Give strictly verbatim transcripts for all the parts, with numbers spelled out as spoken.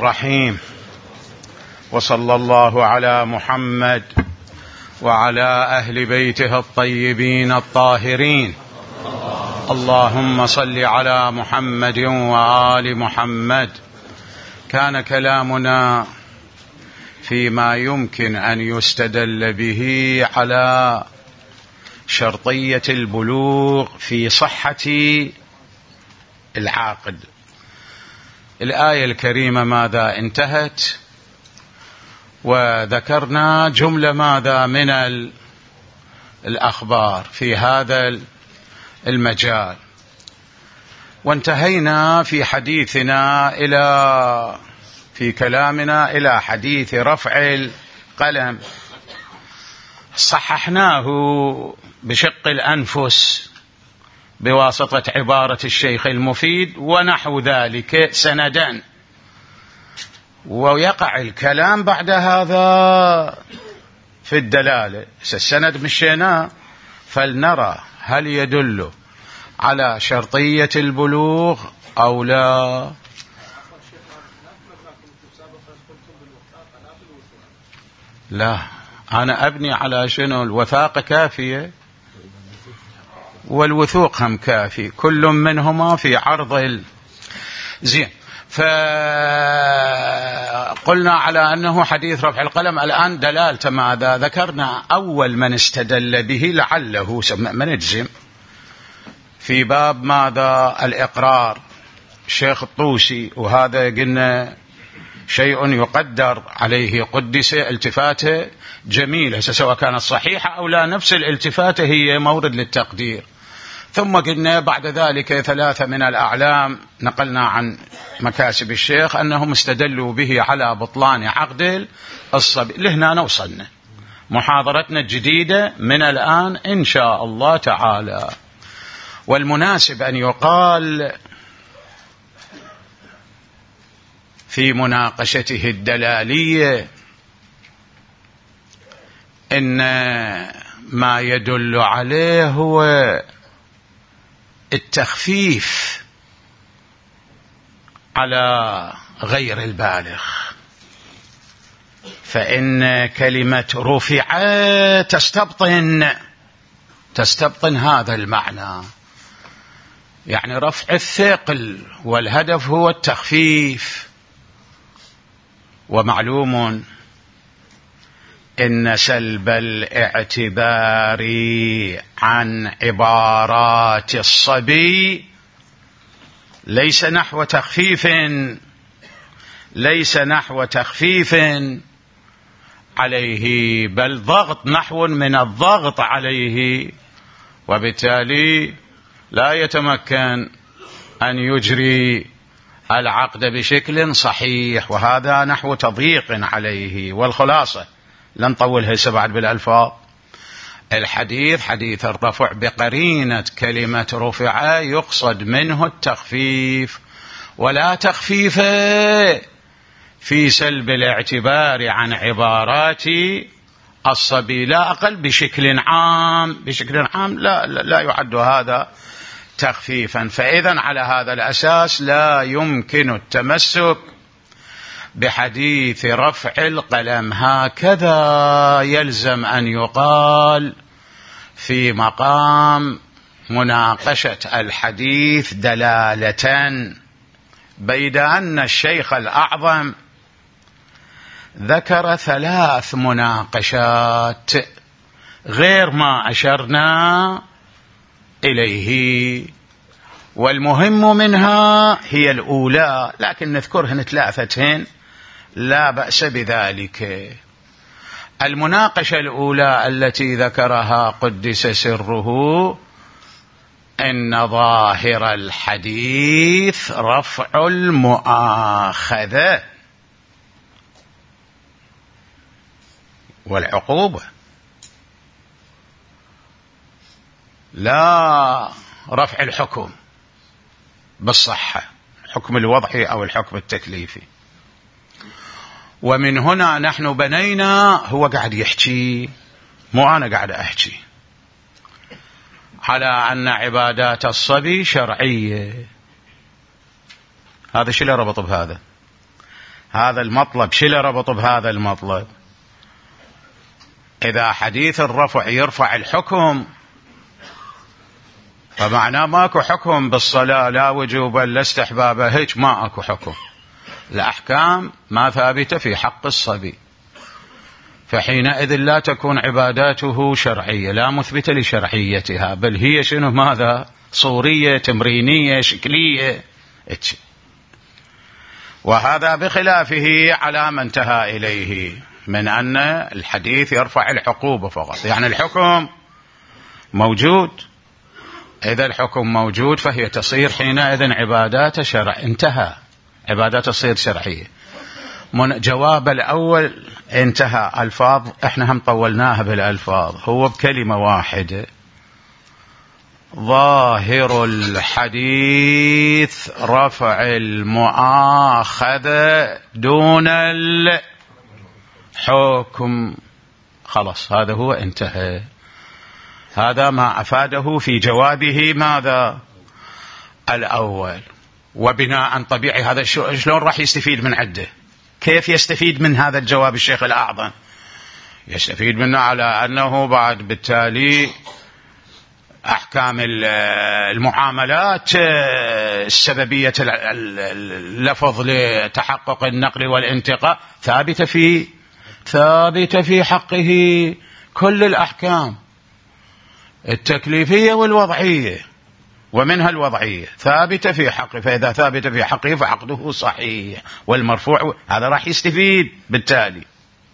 الرحيم. وصلى الله على محمد وعلى أهل بيته الطيبين الطاهرين. اللهم صل على محمد وآل محمد. كان كلامنا فيما يمكن أن يستدل به على شرطية البلوغ في صحة العاقد. الآية الكريمة ماذا انتهت؟ وذكرنا جملة ماذا من الأخبار في هذا المجال، وانتهينا في حديثنا إلى في كلامنا إلى حديث رفع القلم. صححناه بشق الأنفس بواسطة عبارة الشيخ المفيد ونحو ذلك سندا، ويقع الكلام بعد هذا في الدلالة. السند مشيناه، فلنرى هل يدل على شرطية البلوغ أو لا. لا، أنا أبني على شنو؟ الوثاقة كافية والوثوق هم كافي، كل منهما في عرض ال... زين. فقلنا على أنه حديث رفع القلم. الآن دلالة ماذا؟ ذكرنا أول من استدل به لعله ما نجزم في باب ماذا؟ الإقرار، الشيخ الطوسي، وهذا قلنا شيء يقدر عليه، قدس التفاته جميلة سواء كانت صحيحة أو لا، نفس الالتفاته هي مورد للتقدير. ثم قلنا بعد ذلك ثلاثة من الأعلام نقلنا عن مكاسب الشيخ أنهم استدلوا به على بطلان عقد الصبي. لهنا وصلنا. محاضرتنا الجديدة من الآن إن شاء الله تعالى. والمناسب أن يقال في مناقشته الدلالية إن ما يدل عليه هو التخفيف على غير البالغ، فإن كلمة رفع تستبطن تستبطن هذا المعنى، يعني رفع الثقل، والهدف هو التخفيف. ومعلوم إن سلب الاعتبار عن عبارات الصبي ليس نحو تخفيف ليس نحو تخفيف عليه، بل ضغط، نحو من الضغط عليه، وبالتالي لا يتمكن أن يجري العقد بشكل صحيح، وهذا نحو تضييق عليه. والخلاصة لن نطولها بعد بالألفاظ. الحديث حديث الرفع بقرينة كلمة رفع يقصد منه التخفيف، ولا تخفيف في سلب الاعتبار عن عبارات الصبي، لا أقل بشكل عام. بشكل عام لا, لا, لا يعد هذا تخفيفا. فإذا على هذا الأساس لا يمكن التمسك بحديث رفع القلم. هكذا يلزم أن يقال في مقام مناقشة الحديث دلالة، بيد أن الشيخ الأعظم ذكر ثلاث مناقشات غير ما أشرنا إليه، والمهم منها هي الأولى، لكن نذكرهن ثلاثتين لا بأس بذلك. المناقشة الأولى التي ذكرها قدس سره إن ظاهر الحديث رفع المؤاخذة والعقوبة، لا رفع الحكم بالصحة، الحكم الوضعي أو الحكم التكليفي. ومن هنا نحن بنينا، هو قاعد يحكي مو أنا قاعد أحكي، على أن عبادات الصبي شرعية. هذا شو اللي ربط بهذا؟ هذا المطلب شو اللي ربط بهذا المطلب؟ إذا حديث الرفع يرفع الحكم فمعناه ماكو حكم بالصلاة، لا وجوبا لا استحبابا، هيك ما اكو حكم. الأحكام ما ثابتة في حق الصبي، فحينئذ لا تكون عباداته شرعية، لا مثبتة لشرعيتها، بل هي شنو ماذا؟ صورية تمرينية شكلية. وهذا بخلافه على ما انتهى إليه من أن الحديث يرفع العقوبة فقط، يعني الحكم موجود. إذا الحكم موجود فهي تصير حينئذ عبادات شرع، انتهى، عبادات تصير شرعية. من جواب الأول انتهى. ألفاظ احنا هم طولناها بالألفاظ، هو بكلمة واحدة: ظاهر الحديث رفع المؤاخذة دون الحكم. خلاص هذا هو انتهى. هذا ما أفاده في جوابه ماذا؟ الأول. وبناء طبيعي هذا شلون راح يستفيد من عده؟ كيف يستفيد من هذا الجواب الشيخ الأعظم؟ يستفيد منه على أنه بعد بالتالي أحكام المعاملات السببية اللفظ لتحقق النقل والانتقاء ثابتة في ثابتة في حقه. كل الأحكام التكليفية والوضعية ومنها الوضعية ثابتة في حقه، فإذا ثابتة في حقه فعقده صحيح. والمرفوع هذا راح يستفيد بالتالي.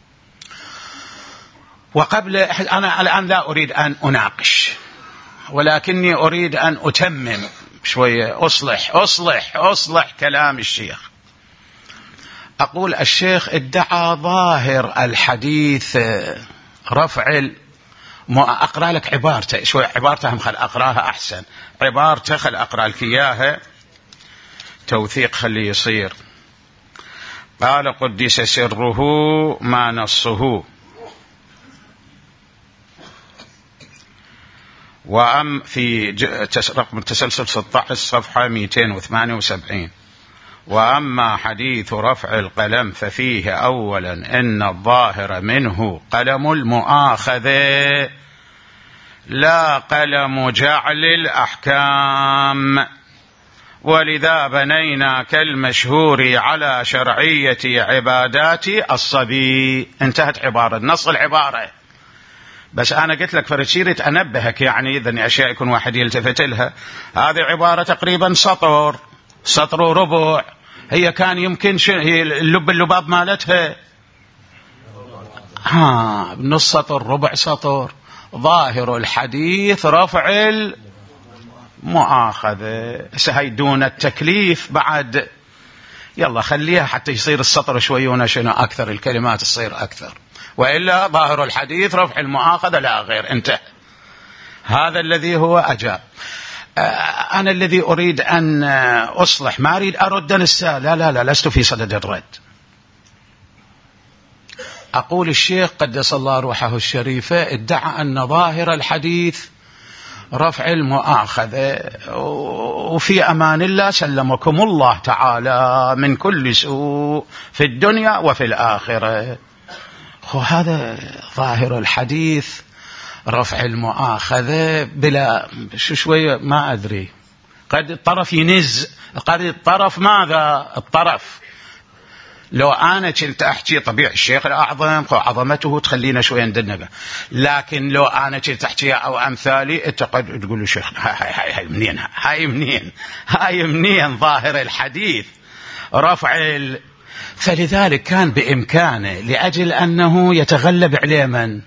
وقبل أنا الآن لا أريد أن أناقش، ولكني أريد أن أتمم شوية، أصلح أصلح أصلح كلام الشيخ. أقول الشيخ ادعى ظاهر الحديث رفع. أقرأ لك عبارته شوي، عبارته هم خل أقرأها أحسن، عبارته خل أقرأ لك إياها توثيق خلي يصير. قال قدس سره ما نصه: وأم في رقم تسلسل ستة عشر صفحة مئتين وثمانية وسبعين: وأما حديث رفع القلم ففيه أولا إن الظاهر منه قلم المؤاخذة لا قلم جعل الأحكام، ولذا بنينا كالمشهور على شرعية عبادات الصبي. انتهت عبارة، نص العبارة. بس أنا قلت لك فرشيرة أنبهك، يعني إذن أشياء يكون واحد يلتفت لها. هذه عبارة تقريبا سطر سطر وربع، هي كان يمكن هي اللب اللباب مالتها ها نص سطر ربع سطر. ظاهر الحديث رفع المؤاخذة، هي دون التكليف بعد. يلا خليها حتى يصير السطر شوي ونشنا أكثر، الكلمات تصير أكثر، وإلا ظاهر الحديث رفع المؤاخذة لا غير. انتهى. هذا الذي هو أجاب. أنا الذي أريد أن أصلح، ما أريد أرد نساء، لا لا لا لست في صدد الرد. أقول الشيخ قدس الله روحه الشريفة ادعى أن ظاهر الحديث رفع المؤاخذة، وفي أمان الله سلمكم الله تعالى من كل سوء في الدنيا وفي الآخرة. هذا ظاهر الحديث رفع المؤاخذة بلا شو شوية ما أدري، قد الطرف ينز، قد الطرف ماذا الطرف. لو أنا كنت أحكي طبيعي الشيخ الأعظم عظمته تخلينا شوية ندنقه، لكن لو أنا كنت أحكي أو أمثالي أنت قد تقول له شيخ هاي هاي هاي منين هاي منين هاي منين ظاهر الحديث رفع ال... فلذلك كان بإمكانه لأجل أنه يتغلب عليه من؟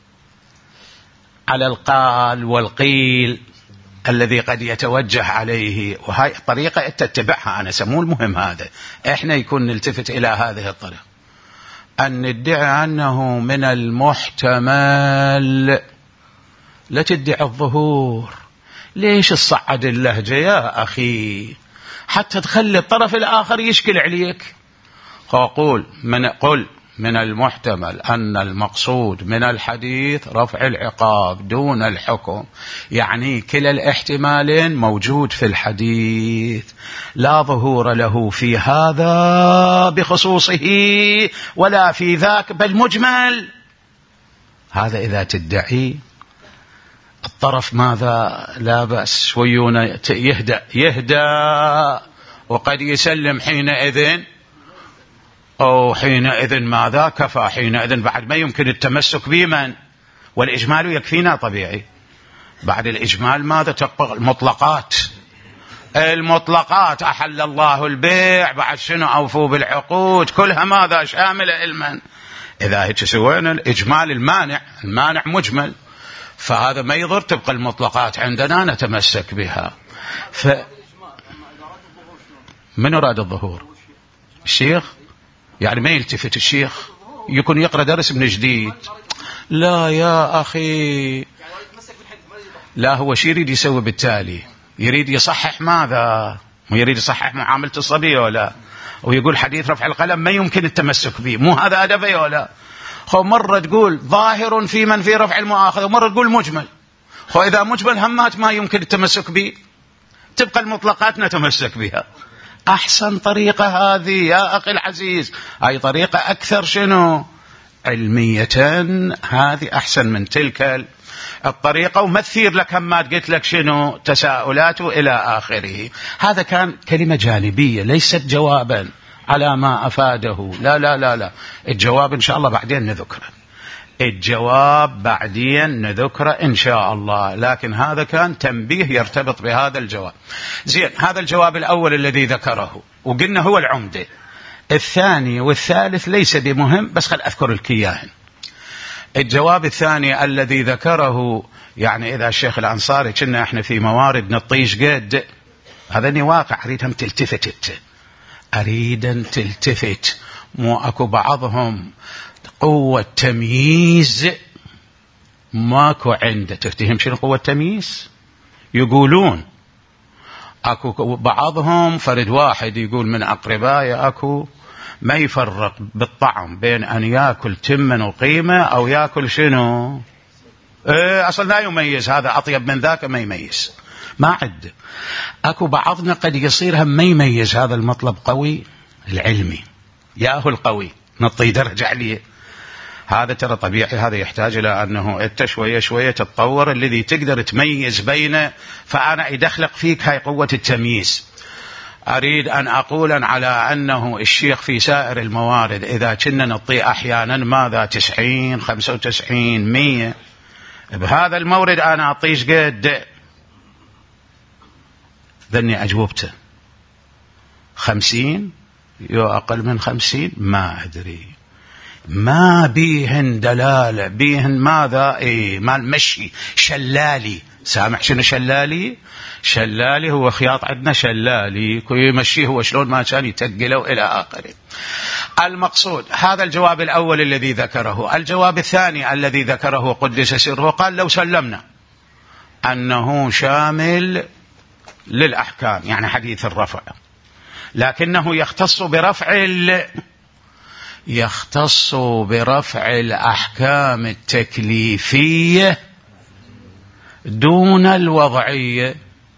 على القال والقيل الذي قد يتوجه عليه. وهاي طريقة تتبعها أنا سمو المهم هذا، إحنا يكون نلتفت إلى هذه الطريقة، أن ندعي أنه من المحتمل لا تدعي الظهور. ليش الصعد اللهجة يا أخي حتى تخلي الطرف الآخر يشكل عليك؟ قول من قل من المحتمل أن المقصود من الحديث رفع العقاب دون الحكم، يعني كلا الاحتمالين موجود في الحديث، لا ظهور له في هذا بخصوصه ولا في ذاك بل مجمل. هذا إذا تدعي الطرف ماذا لا بأس شويون يهدأ يهدأ وقد يسلم حينئذ، أو حينئذ ماذا كفى، حينئذ بعد ما يمكن التمسك بمن، والإجمال يكفينا طبيعي. بعد الإجمال ماذا تقبل المطلقات، المطلقات أحل الله البيع، بعد شنو أوفوا بالعقود، كلها ماذا شاملة علما. إذا هيك سوينا الإجمال المانع، المانع مجمل، فهذا ما يضر، تبقى المطلقات عندنا نتمسك بها. ف من أراد الظهور؟ الشيخ يعني ما يلتفت الشيخ، يكون يقرأ درس من جديد. لا يا أخي، لا هو شي يريد يسوي بالتالي، يريد يصحح ماذا، ويريد يصحح معاملة الصبي ولا، ويقول حديث رفع القلم ما يمكن التمسك به، مو هذا أدبي ولا. خو مرة تقول ظاهر في من في رفع المؤاخذة، ومرة تقول مجمل. خو إذا مجمل همات ما يمكن التمسك به، تبقى المطلقات نتمسك بها. أحسن طريقة هذه يا أخي العزيز، أي طريقة أكثر شنو علمية، هذه أحسن من تلك الطريقة، ومثير لك ما قلت لك شنو تساؤلاته إلى آخره. هذا كان كلمة جانبية ليست جوابا على ما أفاده، لا لا لا لا، الجواب إن شاء الله بعدين نذكره، الجواب بعدين نذكره إن شاء الله، لكن هذا كان تنبيه يرتبط بهذا الجواب. زين، هذا الجواب الأول الذي ذكره وقلنا هو العمدة، الثاني والثالث ليس بمهم، بس خل أذكر الكياهن. الجواب الثاني الذي ذكره، يعني إذا الشيخ الأنصاري كنا إحنا في موارد نطيش قد، هذا واقع أريد هم تلتفت، أريد أن تلتفت، مو أكو بعضهم قوة تمييز ماكو عنده، تفتهم شنو قوة تمييز؟ يقولون أكو بعضهم فرد واحد يقول من أقربائي أكو ما يفرق بالطعم بين أن يأكل تمن وقيمة أو يأكل شنو، إيه أصلا لا يميز، هذا أطيب من ذاك ما يميز، ما عد. أكو بعضنا قد يصير هم ما يميز، هذا المطلب قوي العلمي، ياهو القوي نطي درجة عليه، هذا ترى طبيعي، هذا يحتاج إلى أنه أنت شوية شوية تتطور الذي تقدر تميز بينه. فأنا يدخلق فيك هاي قوة التمييز. أريد أن أقول على أنه الشيخ في سائر الموارد إذا كنا نطي أحيانا ماذا تسعين خمسة وتسعين مية، بهذا المورد أنا أطيش قد ذني أجوبته خمسين يو أقل من خمسين ما أدري، ما بيهن دلالة، بيهن ماذا إيه مال مشي شلالي. سامع شنو شلالي؟ شلالي هو خياط عندنا شلالي يمشيه هو شلون ما كان يتقله إلى آخره. المقصود هذا الجواب الأول الذي ذكره. الجواب الثاني الذي ذكره قدس سره قال لو سلمنا أنه شامل للأحكام، يعني حديث الرفع، لكنه يختص برفع ال... يختص برفع الأحكام التكليفية دون الوضعية،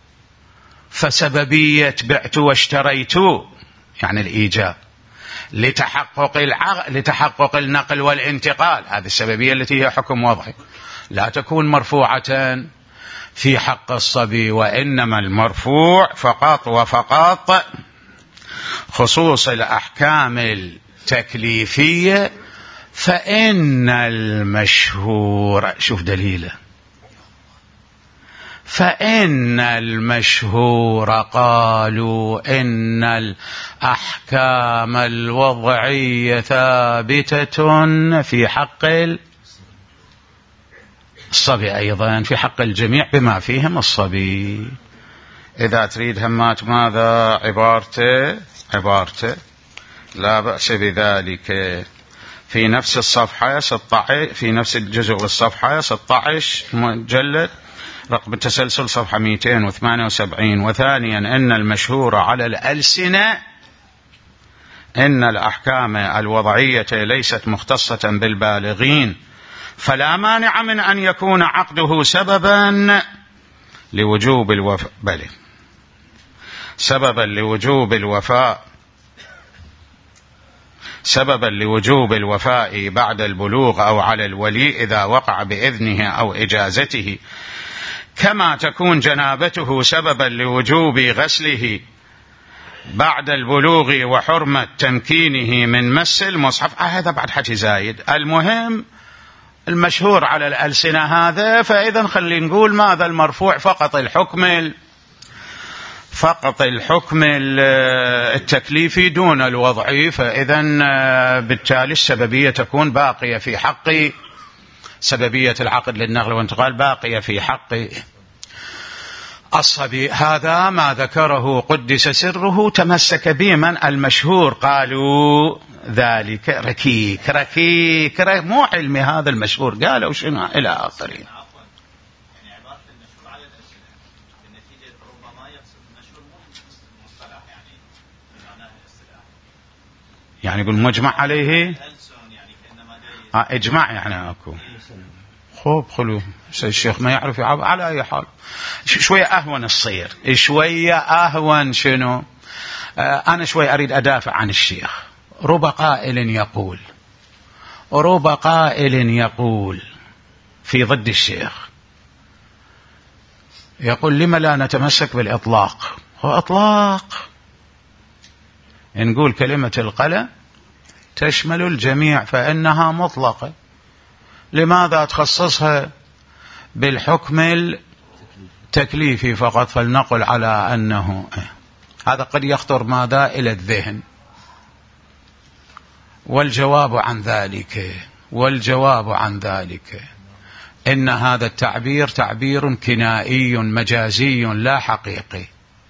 فسببية بعت واشتريت يعني الإيجاب لتحقق العق... لتحقق النقل والانتقال، هذه السببية التي هي حكم وضعي، لا تكون مرفوعة في حق الصبي، وإنما المرفوع فقط وفقط خصوص الأحكام التكليفية. فإن المشهور، شوف دليله، فإن المشهور قالوا إن الأحكام الوضعية ثابتة في حق الصبي، أيضا في حق الجميع بما فيهم الصبي. إذا تريد همات ماذا عبارته عبارته لا بأس بذلك، في نفس الصفحة ستة عشر، في نفس الجزء والصفحة ستة عشر مجلد رقم التسلسل صفحة مئتين وثمانية وسبعين. وثانيا أن المشهور على الألسنة إن الأحكام الوضعية ليست مختصة بالبالغين، فلا مانع من أن يكون عقده سببا لوجوب الوفاء بل سببا لوجوب الوفاء سببا لوجوب الوفاء بعد البلوغ أو على الولي إذا وقع بإذنه أو إجازته، كما تكون جنابته سببا لوجوب غسله بعد البلوغ وحرمة تمكينه من مس المصحف. هذا بعد حكي زايد. المهم المشهور على الألسنة هذا، فإذا خلي نقول ماذا المرفوع فقط الحكم فقط الحكم التكليفي دون الوضعي، فإذا بالتالي السببية تكون باقية في حق سببية العقد للنقل والانتقال باقية في حق الصبي. هذا ما ذكره قدس سره تمسك به من المشهور، قالوا ذلك ركيك ركيك, ركيك مو علمي، هذا المشهور قالوا شنو إلى آخره. يعني يقول مجمع عليه آه اجماع يعني اكو خوب خلو الشيخ ما يعرف يعرف. على اي حال شويه اهون الصير شويه اهون شنو آه انا شويه اريد ادافع عن الشيخ. رب قائل يقول رب قائل يقول في ضد الشيخ، يقول لما لا نتمسك بالاطلاق؟ هو اطلاق نقول كلمة القلم تشمل الجميع فإنها مطلقة، لماذا تخصصها بالحكم التكليفي فقط؟ فلنقل على أنه هذا قد يخطر ماذا إلى الذهن، والجواب عن ذلك والجواب عن ذلك إن هذا التعبير تعبير كنائي مجازي لا حقيقي،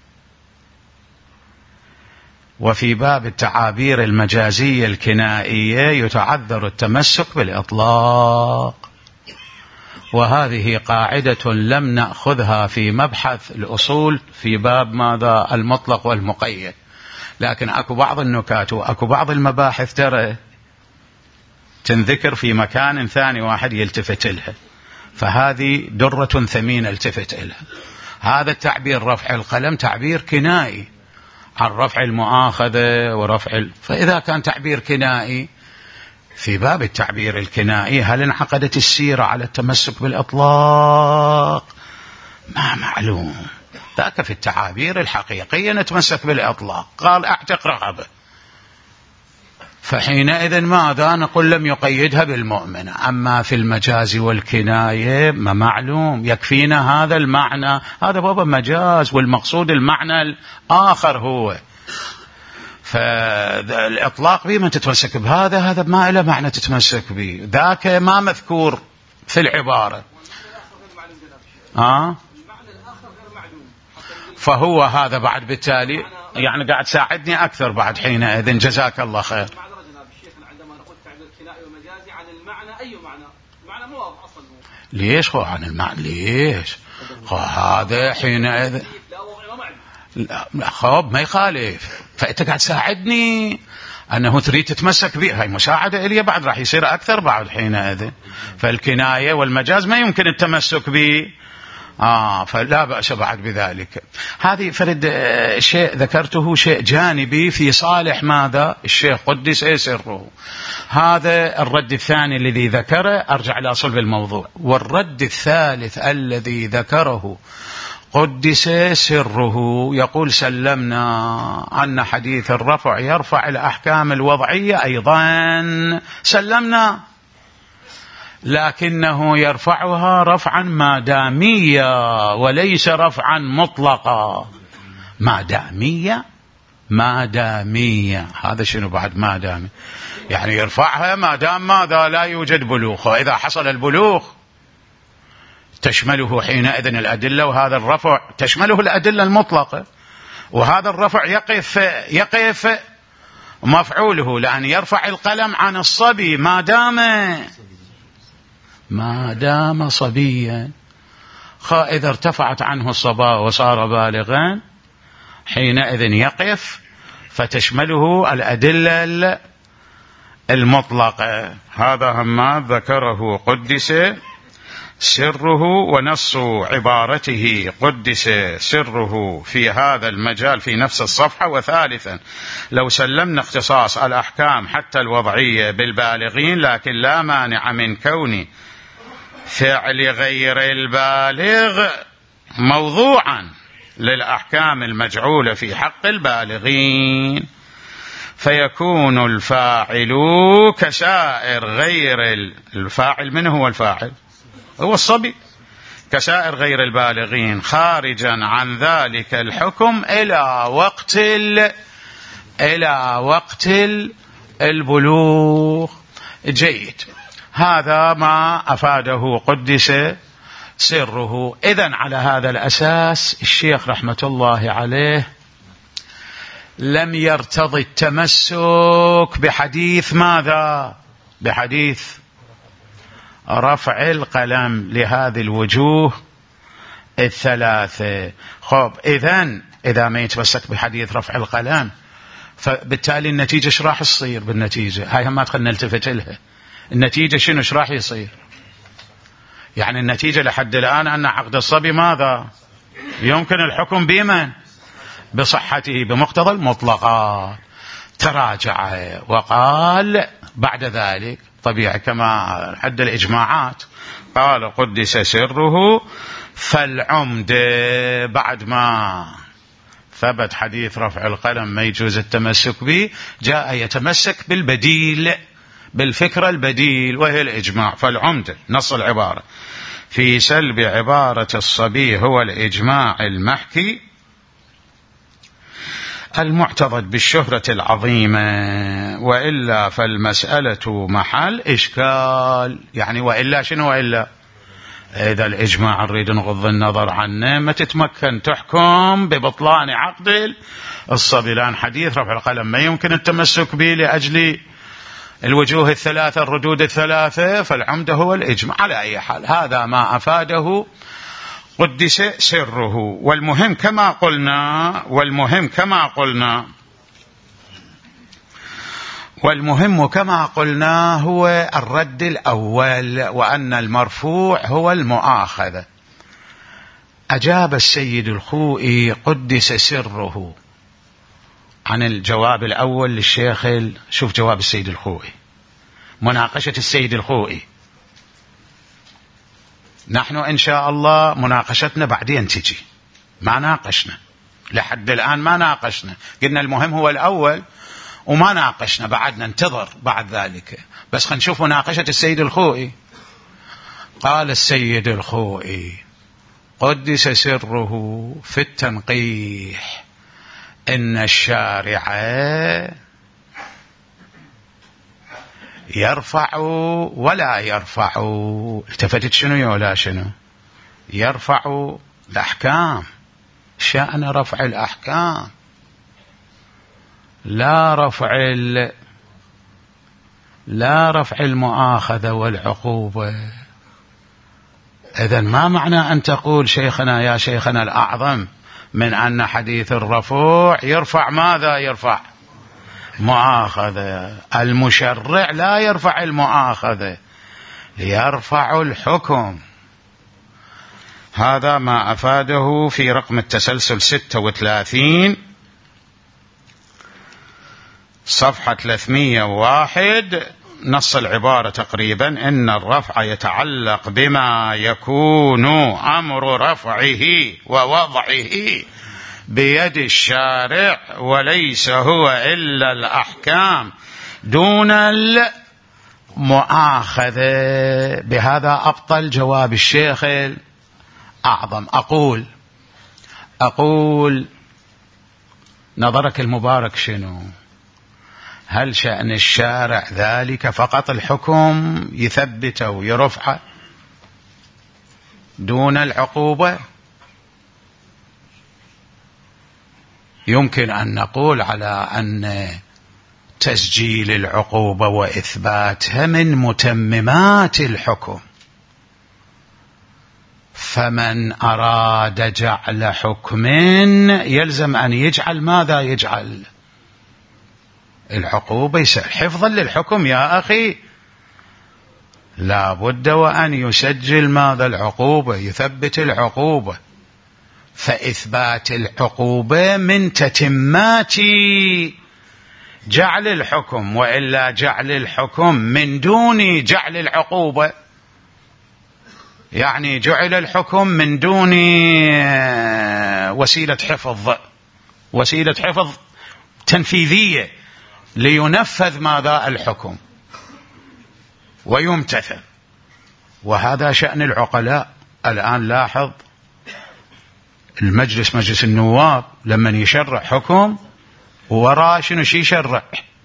وفي باب التعابير المجازية الكنائية يتعذر التمسك بالإطلاق، وهذه قاعدة لم نأخذها في مبحث الأصول في باب ماذا المطلق والمقيد، لكن أكو بعض النكات وأكو بعض المباحث ترى تنذكر في مكان ثاني واحد يلتفت لها، فهذه درة ثمينة التفت لها. هذا التعبير رفع القلم تعبير كنائي عن رفع المؤاخذة ورفع ال... فإذا كان تعبير كنائي في باب التعبير الكنائي هل انعقدت السيرة على التمسك بالإطلاق؟ ما معلوم. ذاك في التعابير الحقيقية نتمسك بالإطلاق، قال أعتق رقبة، فحينئذ ماذا نقول؟ لم يقيدها بالمؤمنة. أما في المجاز والكناية ما معلوم، يكفينا هذا المعنى، هذا بابا مجاز والمقصود المعنى الآخر هو، فالإطلاق به من تتمسك بهذا هذا ما إلى معنى تتمسك به، ذاك ما مذكور في العبارة آه؟ فهو هذا بعد بالتالي يعني قاعد ساعدني أكثر بعد حينئذ، جزاك الله خير. ليش هو عن المعنى؟ ليش هذا حينئذ لا خاب ما يخالف، فأنت قاعد تساعدني أنه تريد تتمسك به، هاي مساعدة إلي بعد راح يصير أكثر بعد حينئذ. فالكناية والمجاز ما يمكن التمسك به آه فلا بأس بعد بذلك. هذه فرد شيء ذكرته شيء جانبي في صالح ماذا الشيخ قدس سره. هذا الرد الثاني الذي ذكره أرجع إلى صلب الموضوع. والرد الثالث الذي ذكره قدس سره يقول سلمنا أن حديث الرفع يرفع الأحكام الوضعية أيضا، سلمنا، لكنه يرفعها رفعا ماداميا وليس رفعا مطلقا. مادامية مادامية هذا شنو بعد مادامية؟ يعني يرفعها ما دام ماذا لا يوجد بلوغ، وإذا حصل البلوغ تشمله حينئذ الأدلة، وهذا الرفع تشمله الأدلة المطلقة، وهذا الرفع يقف يقف مفعوله، لأن يرفع القلم عن الصبي ما دام ما دام صبيا. إذا ارتفعت عنه الصبا وصار بالغا حينئذ يقف، فتشمله الأدلة المطلقة. هذا هماد ذكره قدس سره، ونص عبارته قدس سره في هذا المجال في نفس الصفحة. وثالثا، لو سلمنا اختصاص الأحكام حتى الوضعية بالبالغين، لكن لا مانع من كون فعل غير البالغ موضوعا للأحكام المجعولة في حق البالغين، فيكون الفاعل كسائر غير الفاعل. من هو الفاعل؟ هو الصبي، كسائر غير البالغين، خارجا عن ذلك الحكم إلى وقت ال... إلى وقت البلوغ. جيد، هذا ما أفاده قدس سره. إذن على هذا الأساس الشيخ رحمة الله عليه لم يرتضي التمسك بحديث ماذا؟ بحديث رفع القلم لهذه الوجوه الثلاثة. خب إذن إذا ما يتمسك بحديث رفع القلم، فبالتالي النتيجة ايش راح تصير؟ بالنتيجة هاي هم ما تخلنا نلتفت لها. النتيجة شنو ايش راح يصير؟ يعني النتيجة لحد الآن أن عقد الصبي ماذا؟ يمكن الحكم بمن؟ بصحته بمقتضى المطلقات. تراجع وقال بعد ذلك طبيعي كما حد الإجماعات، قال قدس سره فالعمد بعد ما ثبت حديث رفع القلم ما يجوز التمسك به، جاء يتمسك بالبديل، بالفكرة البديل وهي الإجماع. فالعمد نص العبارة في سلب عبارة الصبي هو الإجماع المحكي المعتضد بالشهرة العظيمة، وإلا فالمسألة محل إشكال. يعني وإلا شنو؟ وإلا إذا الإجماع نريد نغض النظر عنه ما تتمكن تحكم ببطلان عقد الصبي، لأن حديث رفع القلم ما يمكن التمسك به لأجل الوجوه الثلاثة الردود الثلاثة، فالعمد هو الإجماع. على أي حال هذا ما أفاده قدس سره. والمهم كما قلنا والمهم كما قلنا والمهم كما قلنا هو الرد الأول، وأن المرفوع هو المؤاخذة. أجاب السيد الخوئي قدس سره عن الجواب الأول للشيخ. شوف جواب السيد الخوئي، مناقشة السيد الخوئي. نحن إن شاء الله مناقشتنا بعدين تجي، ما ناقشنا لحد الآن، ما ناقشنا، قلنا المهم هو الأول وما ناقشنا، بعد ننتظر بعد ذلك. بس خلينا نشوف مناقشة السيد الخوئي. قال السيد الخوئي قدس سره في التنقيح إن الشارع يرفع ولا يرفع. التفتت شنو ولا شنو؟ يرفع الأحكام، شأن رفع الأحكام، لا رفع ال... لا رفع المؤاخذة والعقوبة. إذن ما معنى أن تقول شيخنا يا شيخنا الأعظم من أن حديث الرفوع يرفع ماذا؟ يرفع مؤاخذة. المشرع لا يرفع المؤاخذة، يرفع الحكم. هذا ما أفاده في رقم التسلسل ستة وثلاثين صفحة ثلاثمئة وواحد، نص العبارة تقريبا إن الرفع يتعلق بما يكون أمر رفعه ووضعه بيد الشارع، وليس هو إلا الأحكام دون المؤاخذة. بهذا أبطل جواب الشيخ الأعظم. أقول أقول نظرك المبارك شنو؟ هل شأن الشارع ذلك فقط الحكم يثبته ويرفعه دون العقوبة؟ يمكن أن نقول على أن تسجيل العقوبة وإثباتها من متممات الحكم، فمن أراد جعل حكم يلزم أن يجعل ماذا؟ يجعل العقوبة حفظا للحكم يا أخي، لا بد وأن يسجل ماذا العقوبة، يثبت العقوبة. فإثبات العقوبة من تتمات جعل الحكم، وإلا جعل الحكم من دون جعل العقوبة، يعني جعل الحكم من دون وسيلة حفظ، وسيلة حفظ تنفيذية لينفذ ماذا الحكم ويمتثل. وهذا شأن العقلاء. الآن لاحظ المجلس، مجلس النواب، لمن يشرع حكم وراء شنو شي يشرع؟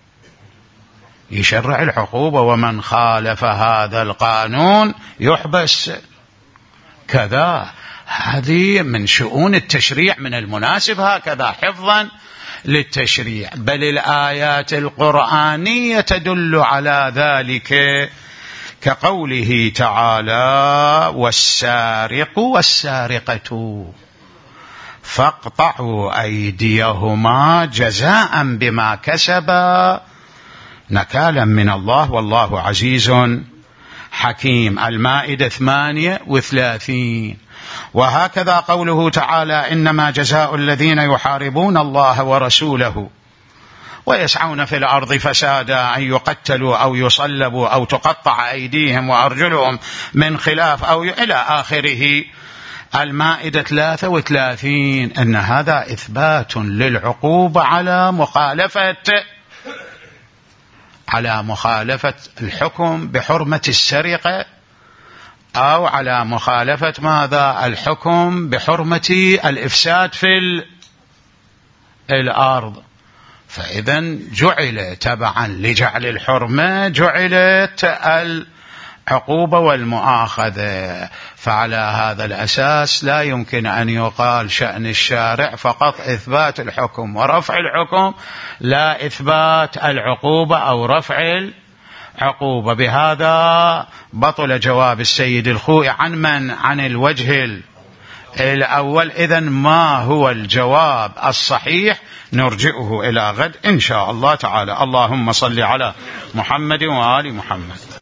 يشرع العقوبة، ومن خالف هذا القانون يحبس كذا. هذه من شؤون التشريع، من المناسب هكذا حفظا للتشريع. بل الآيات القرآنية تدل على ذلك، كقوله تعالى: والسارق والسارقة فاقطعوا أيديهما جزاء بما كسبا نكالا من الله والله عزيز حكيم. المائدة ثمانية وثلاثين. وهكذا قوله تعالى: إنما جزاء الذين يحاربون الله ورسوله ويسعون في الأرض فسادا أن يقتلوا أو يصلبوا أو تقطع أيديهم وأرجلهم من خلاف أو ي... إلى آخره. المائدة ثلاثة وثلاثين. أن هذا إثبات للعقوبة على مخالفة على مخالفة الحكم بحرمة السرقة، أو على مخالفة ماذا الحكم بحرمة الإفساد في الأرض. فإذا جعل تبعا لجعل الحرمة جعلت العقوبة والمؤاخذة. فعلى هذا الأساس لا يمكن أن يقال شأن الشارع فقط إثبات الحكم ورفع الحكم، لا إثبات العقوبة أو رفع العقوبة. بهذا بطل جواب السيد الخوئي عن من؟ عن الوجه الأول. إذن ما هو الجواب الصحيح نرجئه إلى غد إن شاء الله تعالى. اللهم صل على محمد وآل محمد.